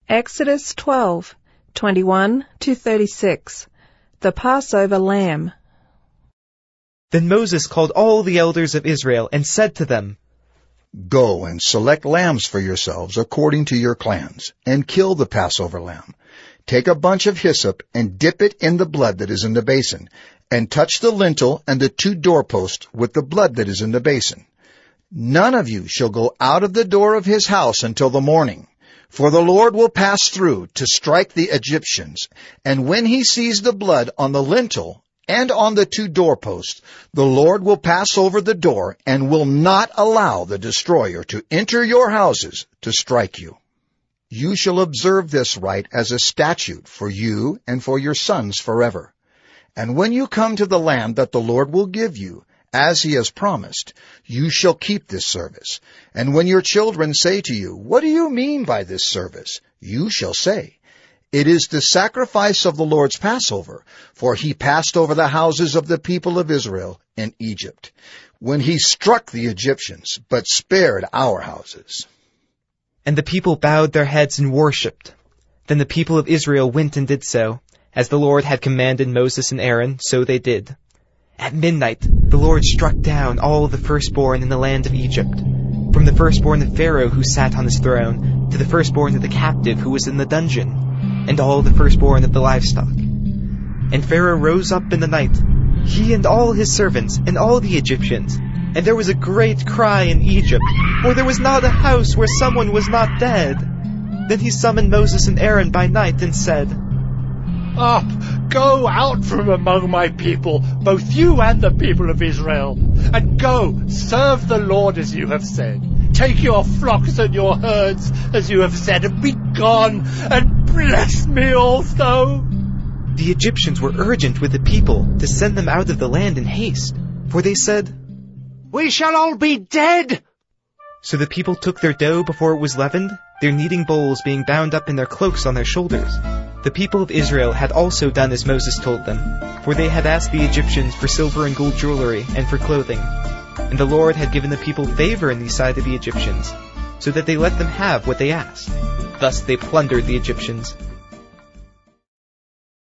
Exodus 12:21-36. The Passover Lamb. Then Moses called all the elders of Israel and said to them, Go and select lambs for yourselves according to your clans, and kill the Passover lamb. Take a bunch of hyssop and dip it in the blood that is in the basin, and touch the lintel and the 2 doorposts with the blood that is in the basin. None of you shall go out of the door of his house until the morning, for the Lord will pass through to strike the Egyptians, and when he sees the blood on the lintel and on the 2 doorposts, the Lord will pass over the door and will not allow the destroyer to enter your houses to strike you. You shall observe this rite as a statute for you and for your sons forever. And when you come to the land that the Lord will give you, as he has promised, you shall keep this service. And when your children say to you, What do you mean by this service? You shall say, It is the sacrifice of the Lord's Passover, for he passed over the houses of the people of Israel in Egypt, when he struck the Egyptians, but spared our houses. And the people bowed their heads and worshipped. Then the people of Israel went and did so. As the Lord had commanded Moses and Aaron, so they did. At midnight, the Lord struck down all the firstborn in the land of Egypt, from the firstborn of Pharaoh who sat on his throne, to the firstborn of the captive who was in the dungeon, and all the firstborn of the livestock. And Pharaoh rose up in the night, he and all his servants, and all the Egyptians, and there was a great cry in Egypt, for there was not a house where someone was not dead. Then he summoned Moses and Aaron by night and said, Up, go out from among my people, both you and the people of Israel, and go, serve the Lord as you have said. Take your flocks and your herds as you have said, and be gone, and bless me also. The Egyptians were urgent with the people to send them out of the land in haste, for they said, We shall all be dead. So the people took their dough before it was leavened, their kneading bowls being bound up in their cloaks on their shoulders. The people of Israel had also done as Moses told them, for they had asked the Egyptians for silver and gold jewelry and for clothing. And the Lord had given the people favor in the sight of the Egyptians, so that they let them have what they asked. Thus they plundered the Egyptians,